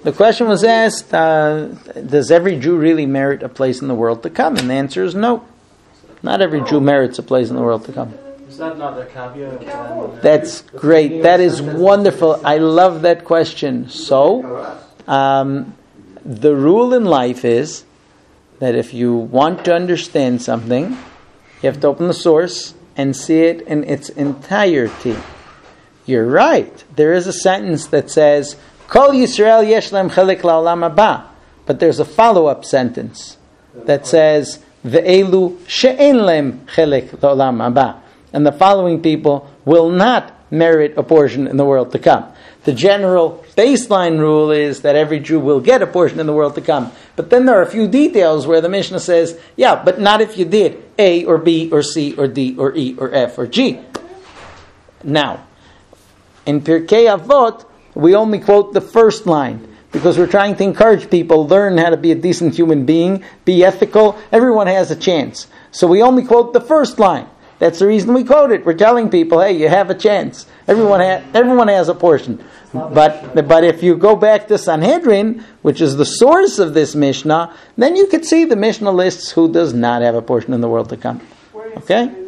The question was asked, does every Jew really merit a place in the world to come? And the answer is no. Not every Jew merits a place in the world to come. Is that not a caveat? That's great. That is wonderful. I love that question. So, the rule in life is that if you want to understand something, you have to open the source and see it in its entirety. You're right. There is a sentence that says, Kol Yisrael yesh lehem chelik la'olam haba. But there's a follow-up sentence that says, Ve'elu she'en lehem chelik la'olam haba. And the following people will not merit a portion in the world to come. The general baseline rule is that every Jew will get a portion in the world to come. But then there are a few details where the Mishnah says, yeah, but not if you did A or B or C or D or E or F or G. Now, in Pirkei Avot, we only quote the first line because we're trying to encourage people, learn how to be a decent human being, be ethical. Everyone has a chance. So we only quote the first line. That's the reason we quote it. We're telling people, hey, you have a chance. Everyone has a portion. But if you go back to Sanhedrin, which is the source of this Mishnah, then you could see the Mishnah lists who does not have a portion in the world to come. Okay?